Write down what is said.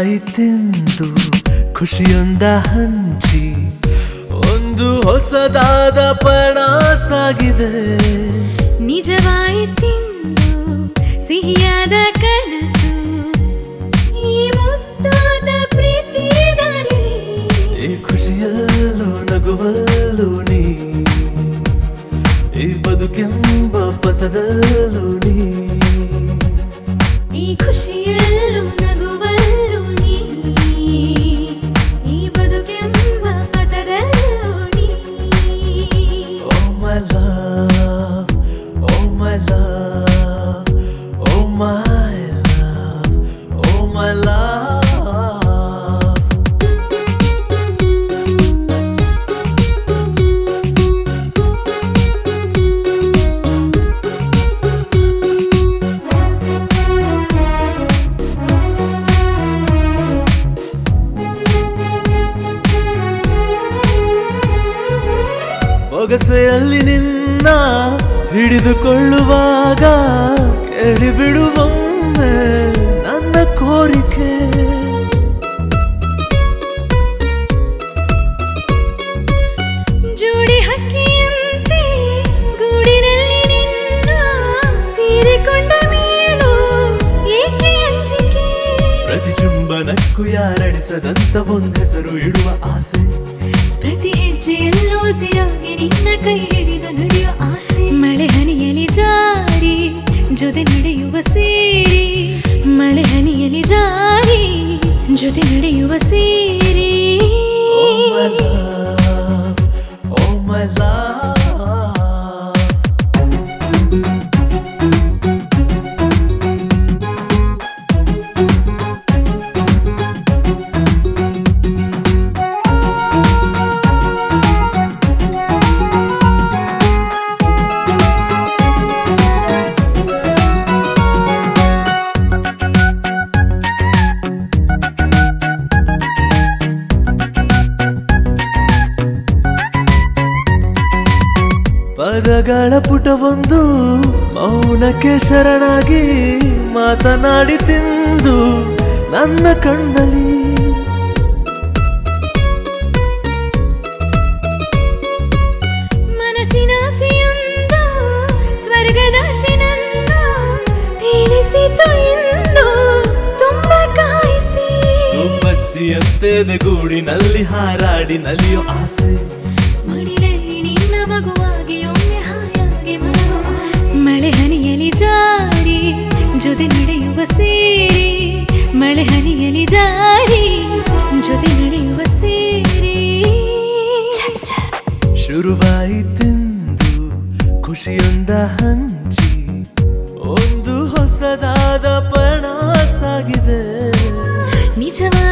ನಿಜವಾಯಿತೆಂದು ಖುಷಿಯೊಂದ ಹಂಚಿ ಒಂದು ಹೊಸದಾದ ಪಯಣ ಸಾಗಿದೆ. ನಿಜವಾಯಿತೆಂದು ಸಿಹಿಯಾದ ಕನಸು ಈ ಮುದ್ದಾದ ಪ್ರೀತಿ ದಾರಿ. ಈ ಖುಷಿಯಲ್ಲೂ ನಗುವಲ್ಲೂ ನೀ, ಈ ಬದುಕೆಂಬ ಪಥದಲ್ಲೂ ನೀ, ಈ ಖುಷಿಯಲ್ಲೂ ನಗುವಲ್ಲೂ ನೀ, ಈ ಬದುಕೆಂಬ ಪಥದಲ್ಲೂ ನೀ. Oh my love, oh my love, oh my love, oh my love. ಬೊಗಸೆಯಲ್ಲಿ ನಿನ್ನ ಹಿಡಿದುಕೊಳ್ಳುವಾಗ ಕೇಳಿಬಿಡುವೊಮ್ಮೆ ನನ್ನ ಕೋರಿಕೆ. ಜೋಡಿ ಹಕ್ಕಿಯಂತೆ ಗೂಡಿನಲ್ಲಿ ನಿನ್ನ ಸೇರಿಕೊಂಡ ಮೇಲೂ ಏಕೆ ಅಂಜಿಕೆ. ಪ್ರತಿ ಚುಂಬನಕ್ಕೂ ಯಾರಡಿಸದಂತ ಒಂದ್ ಹೆಸರು ಇಡುವ ಆಸೆ. ಪ್ರತಿ ಹೆಜ್ಜೆಯಲ್ಲೂ ಸಿರಾಗಿ ನಿನ್ನ ಕೈ ಹಿಡಿದು ನಡೆಯುವ ಆಸೆ. ಮಳೆ ಹನಿಯಲಿ ಜಾರಿ ಜೊತೆ ನಡೆಯುವ ಸೇರಿ, ಮಳೆ ಹನಿಯಲಿ ಜಾರಿ ಜೊತೆ ನಡೆಯುವ ಸೇರಿ. Oh my love, oh my love. ಪದಗಳ ಪುಟವೊಂದು ಮೌನಕ್ಕೆ ಶರಣಾಗಿ ಮಾತನಾಡಿ ತಿಂದು ನನ್ನ ಕಣ್ಣಲ್ಲಿ. ಮನಸ್ಸಿನ ಆಸೆಯೊಂದು ಸ್ವರ್ಗದಾಚೆ ನನ್ನ ತೇಲಿಸಿತು ಎಂದು ತುಂಬ ಕಾಯಿಸಿ. ಬಚ್ಚಿಯಂತೆ ಗೂಡಿನಲ್ಲಿ ಹಾರಾಡಿ ನಲಿಯೋ ಆಸೆ. ಮಡಿಲಲ್ಲಿ ನಿನ್ನ ಮಗುವಾಗಿ ಒಮ್ಮೆ ಹಾಯಾಗಿ ಮಲಗುವ ಆಸೆ. ಮಳೆ ಹನಿಯಲಿ ಜಾರಿ ಜೊತೆ ನಡೆಯುವ ಸೇರಿ, ಮಳೆ ಹನಿಯಲಿ ಜಾರಿ ಜೊತೆ ನಡೆಯುವ ಸೇರಿ. ಶುರುವಾಯಿತೆಂದು ಖುಷಿಯೊಂದ ಹಂಚಿ ಒಂದು ಹೊಸದಾದ ಪಯಣ ಸಾಗಿದೆ. ನಿಜವಾದ